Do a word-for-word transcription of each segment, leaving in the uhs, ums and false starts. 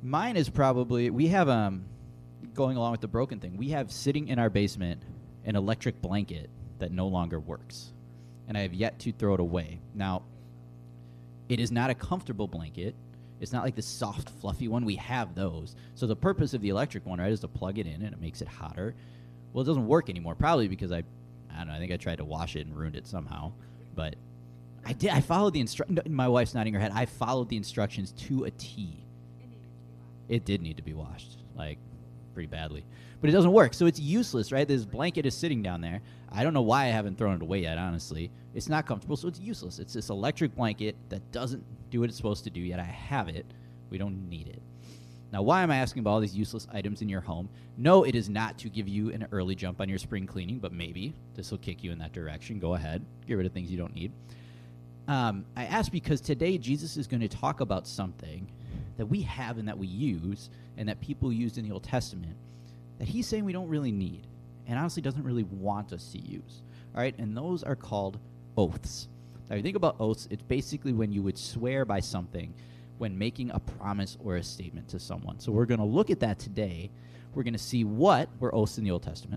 Mine is probably, we have, um, going along with the broken thing, we have sitting in our basement an electric blanket that no longer works. And I have yet to throw it away. Now, it is not a comfortable blanket. It's not like the soft, fluffy one. We have those. So the purpose of the electric one, right, is to plug it in and it makes it hotter. Well, it doesn't work anymore, probably because I, I don't know, I think I tried to wash it and ruined it somehow. But I did. I followed the instructions. My wife's nodding her head. I followed the instructions to a T. It did need to be washed, like, pretty badly. But it doesn't work, so it's useless, right? This blanket is sitting down there. I don't know why I haven't thrown it away yet, honestly. It's not comfortable, so it's useless. It's this electric blanket that doesn't do what it's supposed to do, yet I have it. We don't need it. Now, why am I asking about all these useless items in your home? No, it is not to give you an early jump on your spring cleaning, but maybe this will kick you in that direction. Go ahead. Get rid of things you don't need. Um, I ask because today Jesus is going to talk about something that we have and that we use and that people used in the Old Testament that he's saying we don't really need and honestly doesn't really want us to use. All right, and those are called oaths. Now, if you think about oaths, it's basically when you would swear by something when making a promise or a statement to someone. So we're going to look at that today. We're going to see what were oaths in the Old Testament,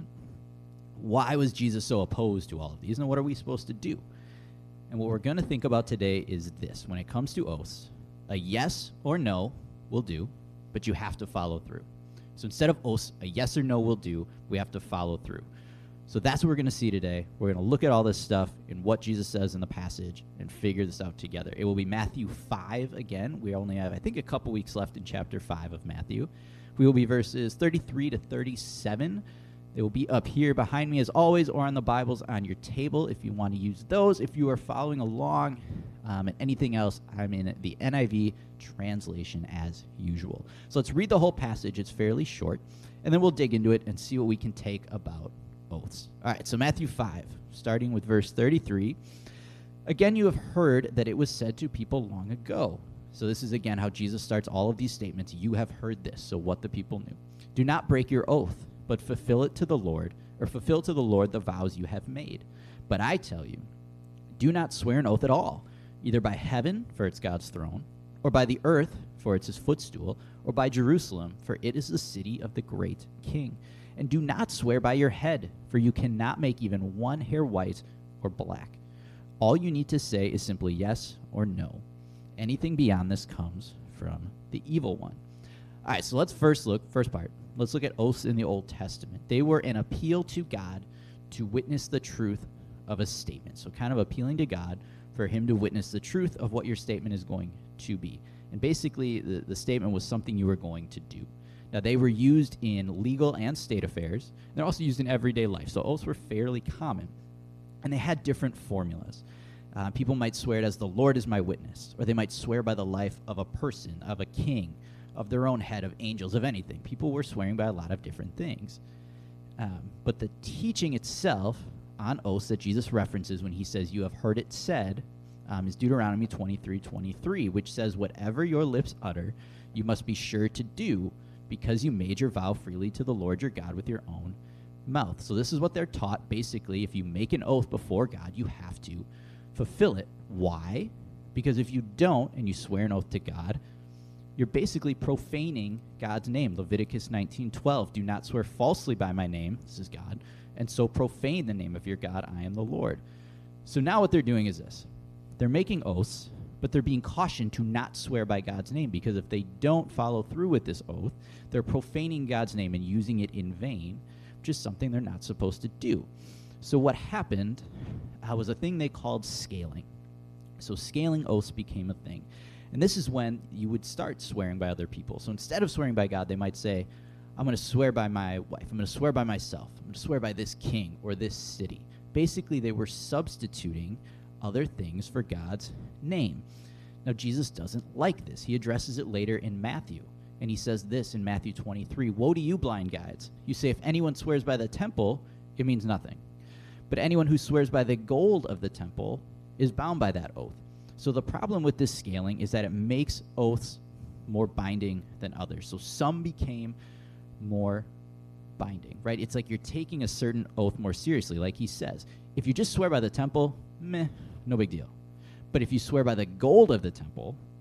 why was Jesus so opposed to all of these, and what are we supposed to do? And what we're going to think about today is this. When it comes to oaths, a yes or no will do, but you have to follow through. So instead of oaths, a yes or no will do, we have to follow through. So that's what we're going to see today. We're going to look at all this stuff and what Jesus says in the passage and figure this out together. It will be Matthew five again. We only have, I think, a couple weeks left in chapter five of Matthew. We will be verses thirty-three to thirty-seven. They will be up here behind me as always, or on the Bibles on your table if you want to use those. If you are following along um, and anything else, I'm in the N I V translation as usual. So let's read the whole passage. It's fairly short, and then we'll dig into it and see what we can take about oaths. All right, so Matthew five, starting with verse thirty-three. Again, you have heard that it was said to people long ago. So this is, again, how Jesus starts all of these statements. You have heard this, so what the people knew. Do not break your oath, but fulfill it to the Lord, or fulfill to the Lord the vows you have made. But I tell you, do not swear an oath at all, either by heaven, for it's God's throne, or by the earth, for it's his footstool, or by Jerusalem, for it is the city of the great King. And do not swear by your head, for you cannot make even one hair white or black. All you need to say is simply yes or no. Anything beyond this comes from the evil one. All right, so let's first look, first part, let's look at oaths in the Old Testament. They were an appeal to God to witness the truth of a statement. So kind of appealing to God for him to witness the truth of what your statement is going to be. And basically, the, the statement was something you were going to do. Now, they were used in legal and state affairs. They're also used in everyday life. So oaths were fairly common. And they had different formulas. Uh, people might swear it as the Lord is my witness, or they might swear by the life of a person, of a king, of their own head, of angels, of anything. People were swearing by a lot of different things. Um, but the teaching itself on oaths that Jesus references when he says, you have heard it said, um, is Deuteronomy twenty-three twenty-three, which says, whatever your lips utter, you must be sure to do, because you made your vow freely to the Lord your God with your own mouth. So this is what they're taught. Basically, if you make an oath before God, you have to fulfill it. Why? Because if you don't, and you swear an oath to God, you're basically profaning God's name. Leviticus nineteen twelve, do not swear falsely by my name, this is God, and so profane the name of your God, I am the Lord. So now what they're doing is this. They're making oaths, but they're being cautioned to not swear by God's name, because if they don't follow through with this oath, they're profaning God's name and using it in vain, which is something they're not supposed to do. So what happened uh, was a thing they called scaling. So scaling oaths became a thing. And this is when you would start swearing by other people. So instead of swearing by God, they might say, I'm going to swear by my wife. I'm going to swear by myself. I'm going to swear by this king or this city. Basically, they were substituting other things for God's name. Now, Jesus doesn't like this. He addresses it later in Matthew. And he says this in Matthew twenty-three, woe to you, blind guides. You say, if anyone swears by the temple, it means nothing. But anyone who swears by the gold of the temple is bound by that oath. So the problem with this scaling is that it makes oaths more binding than others. So some became more binding, right? It's like you're taking a certain oath more seriously. Like he says, if you just swear by the temple, meh, no big deal. But if you swear by the gold of the temple,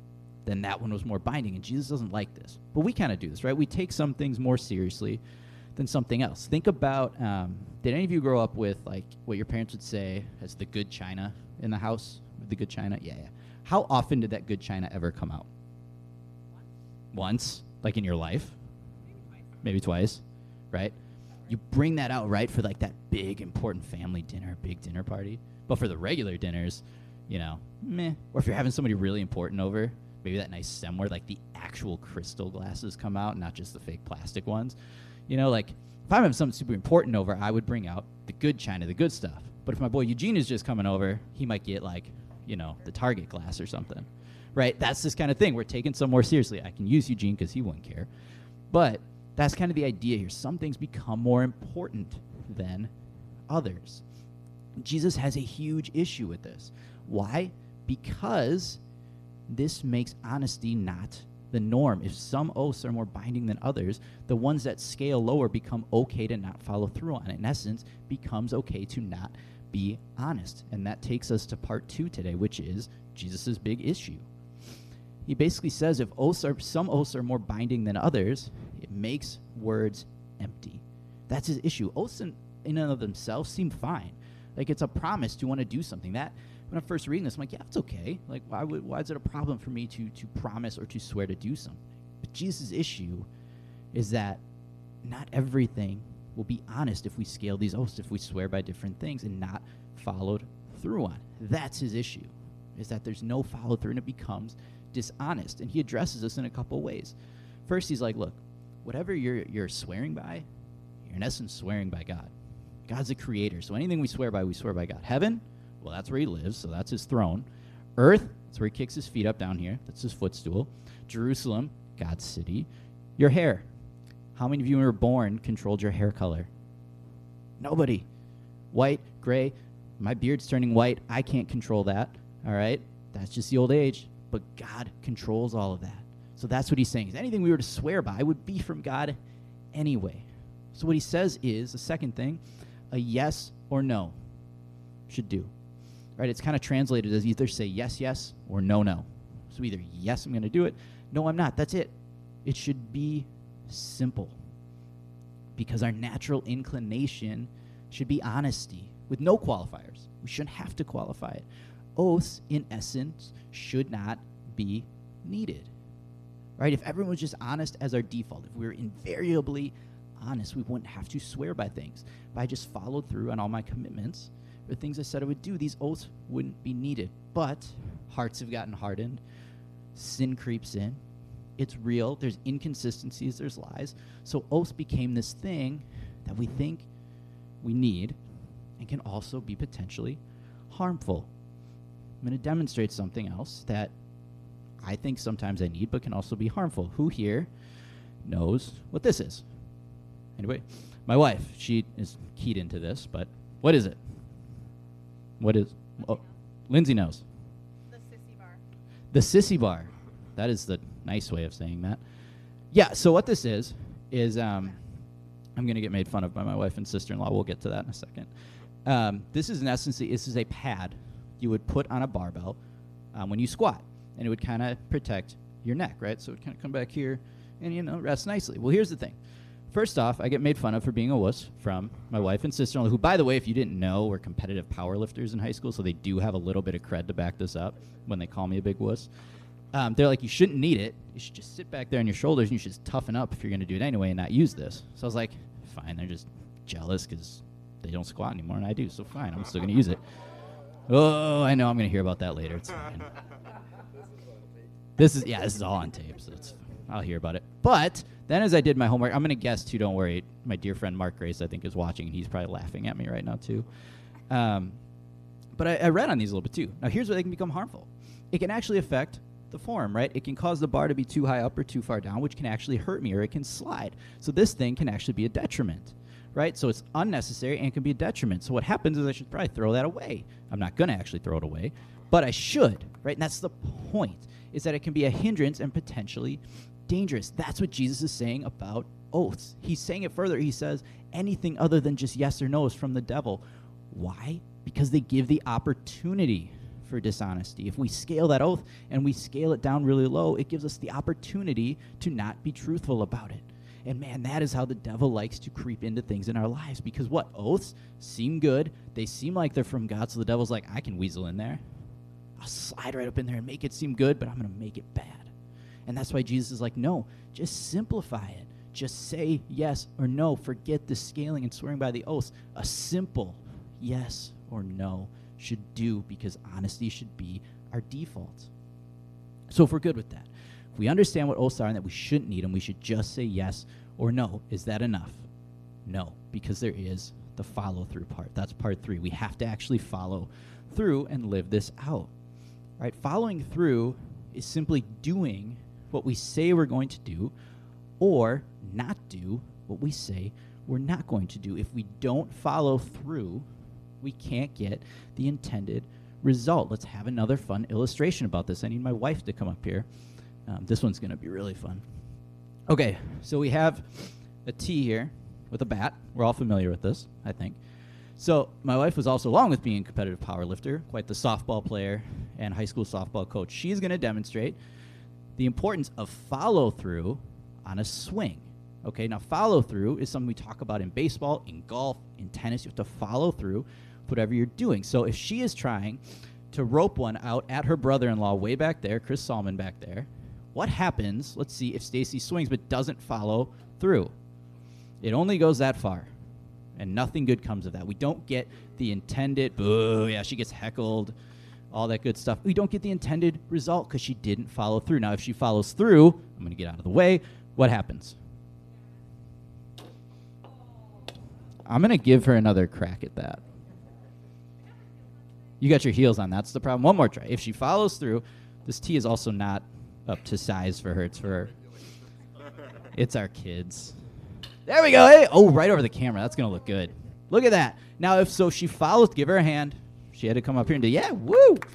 then that one was more binding. And Jesus doesn't like this. But we kind of do this, right? We take some things more seriously than something else. Think about, um, did any of you grow up with like what your parents would say as the good china in the house? The good china? Yeah, yeah. How often did that good china ever come out? Once, like in your life? Maybe twice, right? You bring that out, right, for like that big important family dinner, big dinner party. But for the regular dinners, you know, meh. Or if you're having somebody really important over, maybe that nice stemware, like the actual crystal glasses come out, not just the fake plastic ones. You know, like if I'm having something super important over, I would bring out the good china, the good stuff. But if my boy Eugene is just coming over, he might get like, you know, the Target glass or something, right? That's this kind of thing. We're taking some more seriously. I can use Eugene because he wouldn't care. But that's kind of the idea here. Some things become more important than others. Jesus has a huge issue with this. Why? Because this makes honesty not the norm. If some oaths are more binding than others, the ones that scale lower become okay to not follow through on. In essence, becomes okay to not be honest. And that takes us to part two today, which is Jesus' big issue. He basically says if oaths are, some oaths are more binding than others, it makes words empty. That's his issue. Oaths in, in and of themselves seem fine. Like it's a promise to want to do something. That when I'm first reading this, I'm like, yeah, it's okay. Like why would why is it a problem for me to to promise or to swear to do something? But Jesus' issue is that not everything will be honest if we scale these oaths, if we swear by different things and not followed through on. That's his issue, is that there's no follow through and it becomes dishonest. And he addresses this in a couple ways. First, he's like, look, whatever you're you're swearing by, you're in essence swearing by God. God's the creator, so anything we swear by, we swear by God. Heaven, well, that's where he lives, so that's his throne. Earth, that's where he kicks his feet up down here. That's his footstool. Jerusalem, God's city. Your hair. How many of you when you were born controlled your hair color? Nobody. White, gray. My beard's turning white. I can't control that, all right? That's just the old age. But God controls all of that. So that's what he's saying. Is anything we were to swear by would be from God anyway. So what he says is, the second thing, a yes or no should do. Right? It's kind of translated as either say yes, yes, or no, no. So either yes, I'm going to do it. No, I'm not. That's it. It should be simple. Because our natural inclination should be honesty with no qualifiers. We shouldn't have to qualify it. Oaths, in essence, should not be needed. Right? If everyone was just honest as our default, if we were invariably honest, we wouldn't have to swear by things. If I just followed through on all my commitments or things I said I would do, these oaths wouldn't be needed. But hearts have gotten hardened. Sin creeps in. It's real. There's inconsistencies. There's lies. So oaths became this thing that we think we need and can also be potentially harmful. I'm going to demonstrate something else that I think sometimes I need but can also be harmful. Who here knows what this is? Anyway, my wife, she is keyed into this, but what is it? What is? Oh, Lindsay knows. The sissy bar. The sissy bar. That is the nice way of saying that. Yeah, so what this is, is um, I'm going to get made fun of by my wife and sister-in-law. We'll get to that in a second. Um, this is, in essence, this is a pad you would put on a barbell um, when you squat, and it would kind of protect your neck, right? So it would kind of come back here and, you know, rest nicely. Well, here's the thing. First off, I get made fun of for being a wuss from my wife and sister-in-law, who, by the way, if you didn't know, were competitive power lifters in high school, so they do have a little bit of cred to back this up when they call me a big wuss. Um, they're like, you shouldn't need it. You should just sit back there on your shoulders, and you should just toughen up if you're going to do it anyway and not use this. So I was like, fine, they're just jealous because they don't squat anymore, and I do, so fine, I'm still going to use it. Oh, I know, I'm going to hear about that later. It's fine. This is, yeah, this is all on tape, so it's, I'll hear about it. But then as I did my homework, I'm going to guess, too, don't worry, my dear friend Mark Grace, I think, is watching, and he's probably laughing at me right now, too. Um, but I, I read on these a little bit, too. Now, here's where they can become harmful. It can actually affect the form, right? It can cause the bar to be too high up or too far down, which can actually hurt me, or it can slide. So this thing can actually be a detriment, right? So it's unnecessary and can be a detriment. So what happens is I should probably throw that away. I'm not going to actually throw it away, but I should, right? And that's the point, is that it can be a hindrance and potentially dangerous. That's what Jesus is saying about oaths. He's saying it further. He says anything other than just yes or no is from the devil. Why? Because they give the opportunity for dishonesty. If we scale that oath and we scale it down really low, it gives us the opportunity to not be truthful about it. And man, that is how the devil likes to creep into things in our lives. Because what? Oaths seem good. They seem like they're from God. So the devil's like, I can weasel in there. I'll slide right up in there and make it seem good, but I'm going to make it bad. And that's why Jesus is like, no, just simplify it. Just say yes or no. Forget the scaling and swearing by the oaths. A simple yes or no should do, because honesty should be our default. So if we're good with that, if we understand what oaths are and that we shouldn't need them, we should just say yes or no. Is that enough? No, because there is the follow-through part. That's part three. We have to actually follow through and live this out. Right? Following through is simply doing what we say we're going to do, or not do what we say we're not going to do. If we don't follow through, we can't get the intended result. Let's have another fun illustration about this. I need my wife to come up here. Um, this one's going to be really fun. Okay, so we have a T here with a bat. We're all familiar with this, I think. So my wife was also, along with being a competitive powerlifter, quite the softball player and high school softball coach. She's going to demonstrate the importance of follow-through on a swing. Okay, now follow-through is something we talk about in baseball, in golf, in tennis. You have to follow through with whatever you're doing. So if she is trying to rope one out at her brother-in-law way back there, Chris Salmon back there, what happens, let's see, if Stacy swings but doesn't follow through? It only goes that far, and nothing good comes of that. We don't get the intended, boo, yeah, she gets heckled, all that good stuff. We don't get the intended result because she didn't follow through. Now, if she follows through, I'm going to get out of the way, what happens? I'm going to give her another crack at that. You got your heels on. That's the problem. One more try. If she follows through, this tee is also not up to size for her. It's for her. It's our kids. There we go. Hey, oh, right over the camera. That's going to look good. Look at that. Now, if so, she follows. Give her a hand. She had to come up here and do, yeah, woo. Get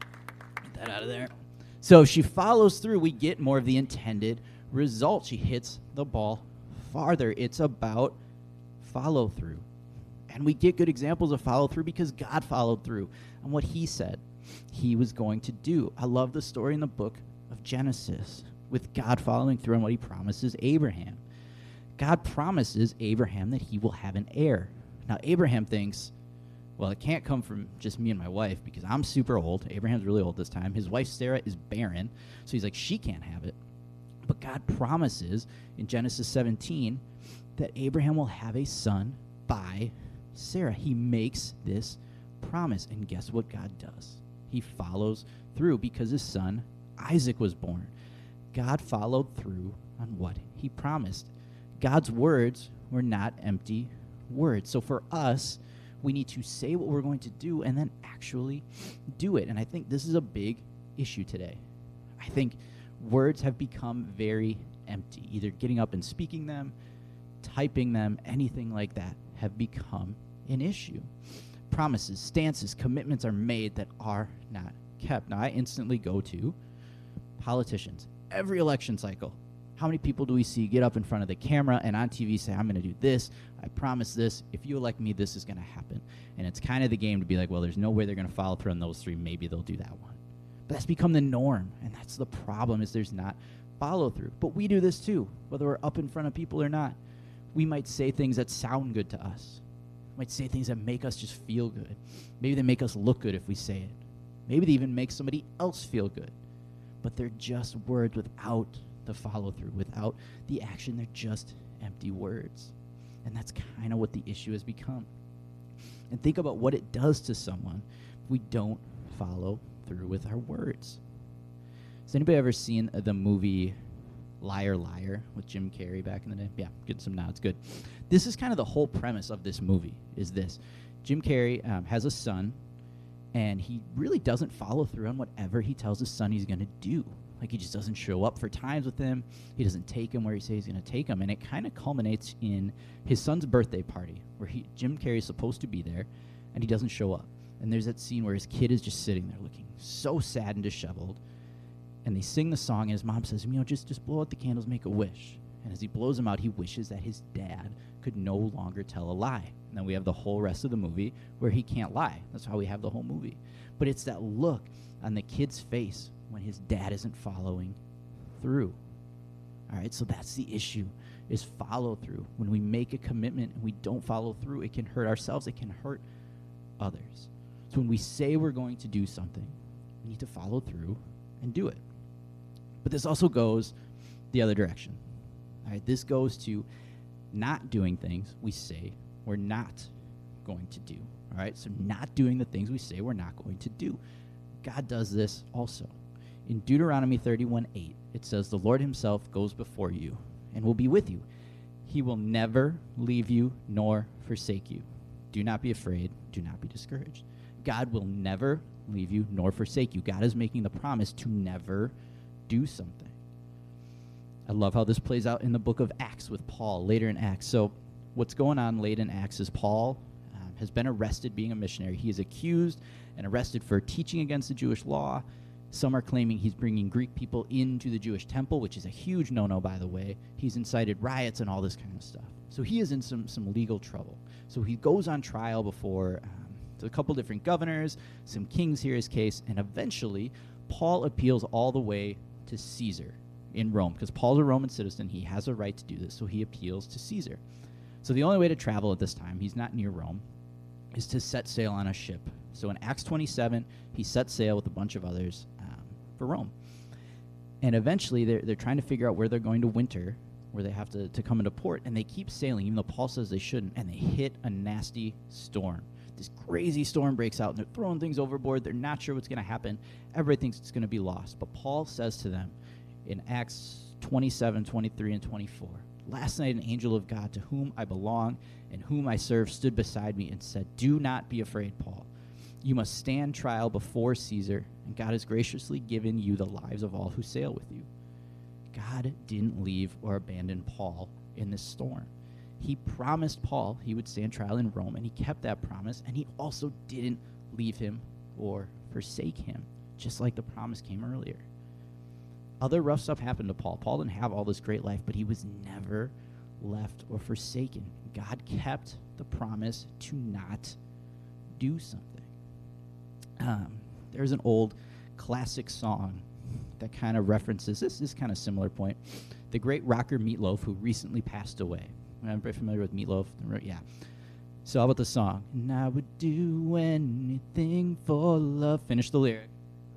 that out of there. So if she follows through, we get more of the intended result. She hits the ball farther. It's about follow through. And we get good examples of follow through because God followed through on what he said he was going to do. I love the story in the book of Genesis with God following through on what he promises Abraham. God promises Abraham that he will have an heir. Now, Abraham thinks, well, it can't come from just me and my wife because I'm super old. Abraham's really old this time. His wife, Sarah, is barren. So he's like, she can't have it. But God promises in Genesis seventeen that Abraham will have a son by Sarah. He makes this promise. And guess what God does? He follows through because his son, Isaac, was born. God followed through on what he promised. God's words were not empty words. So for us, we need to say what we're going to do and then actually do it. And I think this is a big issue today. I think words have become very empty. Either getting up and speaking them, typing them, anything like that have become an issue. Promises, stances, commitments are made that are not kept. Now, I instantly go to politicians. Every election cycle, how many people do we see get up in front of the camera and on T V say, I'm going to do this, I promise this, if you elect me, this is going to happen. And it's kind of the game to be like, well, there's no way they're going to follow through on those three. Maybe they'll do that one. But that's become the norm, and that's the problem, is there's not follow through. But we do this too, whether we're up in front of people or not. We might say things that sound good to us. We might say things that make us just feel good. Maybe they make us look good if we say it. Maybe they even make somebody else feel good. But they're just words without the follow through, without the action. They're just empty words. And that's kind of what the issue has become. And think about what it does to someone if we don't follow through with our words. Has anybody ever seen uh, the movie Liar Liar with Jim Carrey back in the day? Yeah, getting some nods. Good. This is kind of the whole premise of this movie, is this. Jim Carrey um, has a son, and he really doesn't follow through on whatever he tells his son he's going to do. Like, he just doesn't show up for times with him. He doesn't take him where he says he's going to take him. And it kind of culminates in his son's birthday party, where he, Jim Carrey is supposed to be there, and he doesn't show up. And there's that scene where his kid is just sitting there looking so sad and disheveled. And they sing the song, and his mom says, you know, just, just blow out the candles, make a wish. And as he blows them out, he wishes that his dad could no longer tell a lie. And then we have the whole rest of the movie where he can't lie. That's how we have the whole movie. But it's that look on the kid's face when his dad isn't following through. All right, so that's the issue, is follow through. When we make a commitment and we don't follow through, it can hurt ourselves, it can hurt others. So when we say we're going to do something, we need to follow through and do it. But this also goes the other direction. All right, this goes to not doing things we say we're not going to do. All right, so not doing the things we say we're not going to do. God does this also. In Deuteronomy thirty-one eight, it says, "The Lord himself goes before you and will be with you. He will never leave you nor forsake you. Do not be afraid. Do not be discouraged." God will never leave you nor forsake you. God is making the promise to never do something. I love how this plays out in the book of Acts with Paul, later in Acts. So what's going on late in Acts is Paul um, has been arrested being a missionary. He is accused and arrested for teaching against the Jewish law. Some are claiming he's bringing Greek people into the Jewish temple, which is a huge no-no, by the way. He's incited riots and all this kind of stuff. So he is in some, some legal trouble. So he goes on trial before um, a couple different governors. Some kings hear his case, and eventually Paul appeals all the way to Caesar in Rome, because Paul's a Roman citizen. He has a right to do this, so he appeals to Caesar. So the only way to travel at this time, he's not near Rome, is to set sail on a ship. So in Acts twenty-seven, he sets sail with a bunch of others um, for Rome. And eventually, they're, they're trying to figure out where they're going to winter, where they have to, to come into port, and they keep sailing, even though Paul says they shouldn't, and they hit a nasty storm. This crazy storm breaks out, and they're throwing things overboard. They're not sure what's going to happen. Everybody thinks it's going to be lost. But Paul says to them in Acts twenty-seven, twenty-three, and twenty-four, "Last night an angel of God to whom I belong and whom I serve stood beside me and said, 'Do not be afraid, Paul. You must stand trial before Caesar, and God has graciously given you the lives of all who sail with you.'" God didn't leave or abandon Paul in this storm. He promised Paul he would stand trial in Rome, and he kept that promise, and he also didn't leave him or forsake him, just like the promise came earlier. Other rough stuff happened to Paul. Paul didn't have all this great life, but he was never left or forsaken. God kept the promise to not do something. Um, there's an old classic song that kind of references this, this kind of similar point. The great rocker Meatloaf, who recently passed away. I'm very familiar with Meatloaf. Yeah. So how about the song? "And I would do anything for love." Finish the lyric.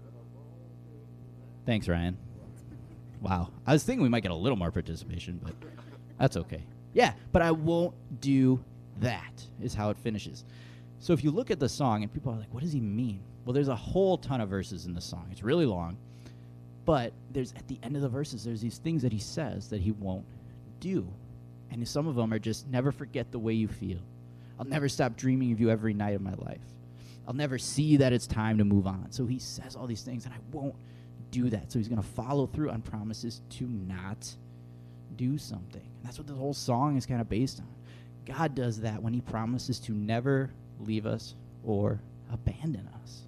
Thanks, Ryan. Wow. I was thinking we might get a little more participation, but that's okay. Yeah, but I won't do that, is how it finishes. So if you look at the song, and people are like, what does he mean? Well, there's a whole ton of verses in the song. It's really long. But there's at the end of the verses, there's these things that he says that he won't do. And some of them are just, never forget the way you feel. I'll never stop dreaming of you every night of my life. I'll never see that it's time to move on. So he says all these things, and I won't do that. So he's going to follow through on promises to not do something. And that's what the whole song is kind of based on. God does that when he promises to never leave us or abandon us.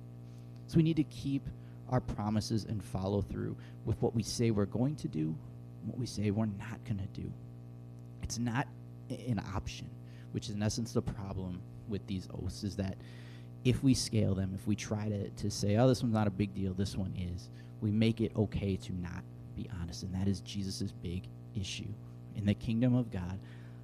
So we need to keep our promises and follow through with what we say we're going to do and what we say we're not going to do. It's not an option, which is in essence the problem with these oaths, is that if we scale them, if we try to, to say, oh, this one's not a big deal, this one is, we make it okay to not be honest. And that is Jesus' big issue. In the kingdom of God,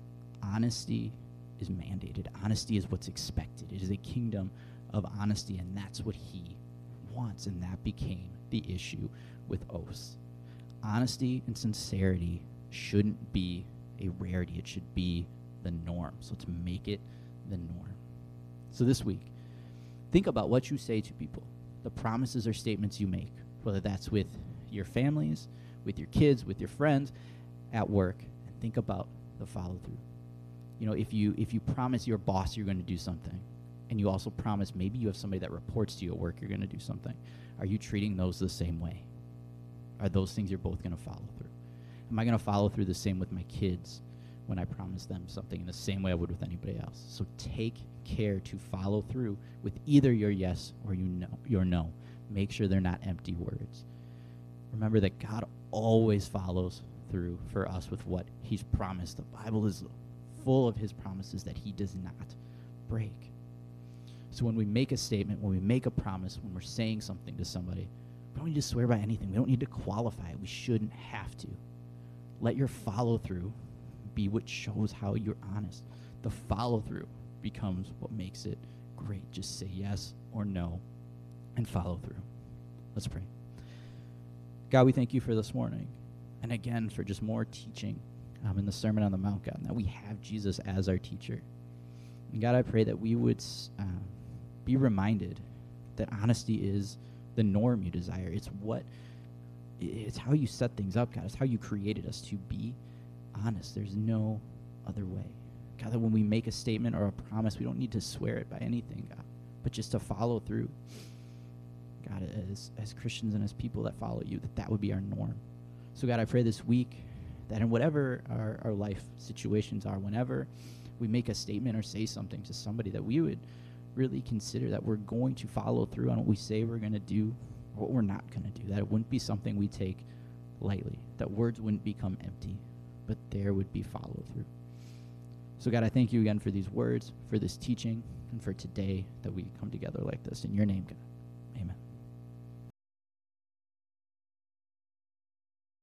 honesty is mandated. Honesty is what's expected. It is a kingdom of honesty, and that's what he wants, and that became the issue with oaths. Honesty and sincerity shouldn't be a rarity. It should be the norm. So to make it the norm. So this week, think about what you say to people, the promises or statements you make, whether that's with your families, with your kids, with your friends, at work, and think about the follow-through. You know, if you if you promise your boss you're going to do something, and you also promise maybe you have somebody that reports to you at work you're going to do something, are you treating those the same way? Are those things you're both going to follow through? Am I going to follow through the same with my kids when I promise them something in the same way I would with anybody else? So take care to follow through with either your yes or you know, your no. Make sure they're not empty words. Remember that God always follows through for us with what he's promised. The Bible is full of his promises that he does not break. So when we make a statement, when we make a promise, when we're saying something to somebody, we don't need to swear by anything. We don't need to qualify it. We shouldn't have to. Let your follow-through be what shows how you're honest. The follow-through becomes what makes it great. Just say yes or no and follow through. Let's pray. God, we thank you for this morning. And again, for just more teaching um, in the Sermon on the Mount, God, and that we have Jesus as our teacher. And God, I pray that we would um, be reminded that honesty is the norm you desire. It's what, it's how you set things up, God. It's how you created us to be honest. There's no other way. God, that when we make a statement or a promise, we don't need to swear it by anything, God, but just to follow through. God, as, as Christians and as people that follow you, that that would be our norm. So God, I pray this week that in whatever our, our life situations are, whenever we make a statement or say something to somebody, that we would really consider that we're going to follow through on what we say we're going to do or what we're not going to do, that it wouldn't be something we take lightly, that words wouldn't become empty, but there would be follow through. So God, I thank you again for these words, for this teaching, and for today that we come together like this. In your name, God.